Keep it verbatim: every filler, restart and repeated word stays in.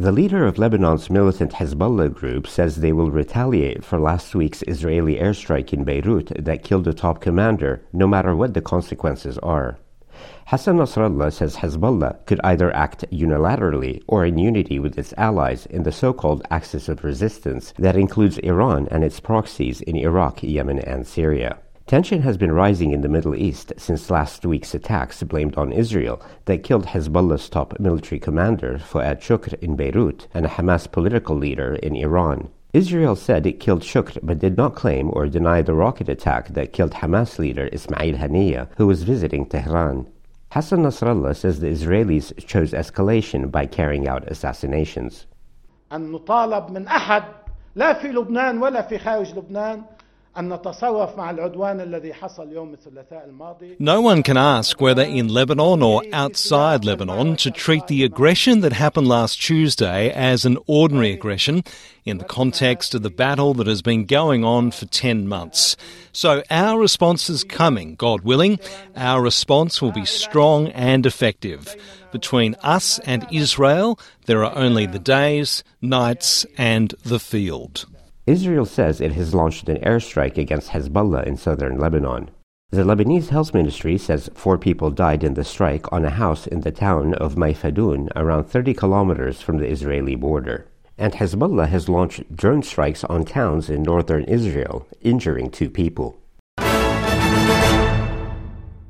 The leader of Lebanon's militant Hezbollah group says they will retaliate for last week's Israeli airstrike in Beirut that killed a top commander, no matter what the consequences are. Hassan Nasrallah says Hezbollah could either act unilaterally or in unity with its allies in the so-called axis of resistance that includes Iran and its proxies in Iraq, Yemen, and Syria. Tension has been rising in the Middle East since last week's attacks blamed on Israel that killed Hezbollah's top military commander, Fuad Shukr, in Beirut, and a Hamas political leader in Iran. Israel said it killed Shukr but did not claim or deny the rocket attack that killed Hamas leader Ismail Haniyeh, who was visiting Tehran. Hassan Nasrallah says the Israelis chose escalation by carrying out assassinations. أن نطالب من أحد لا في لبنان ولا في خارج لبنان أن نتصرف مع العدوان الذي حصل يوم الثلاثاء الماضي. No one can ask whether in Lebanon or outside Lebanon to treat the aggression that happened last Tuesday as an ordinary aggression in the context of the battle that has been going on for ten months. So our response is coming, God willing. Our response will be strong and effective. Between us and Israel, there are only the days, nights, and the field. Israel says it has launched an airstrike against Hezbollah in southern Lebanon. The Lebanese Health Ministry says four people died in the strike on a house in the town of Mayfadoun, around thirty kilometers from the Israeli border. And Hezbollah has launched drone strikes on towns in northern Israel, injuring two people.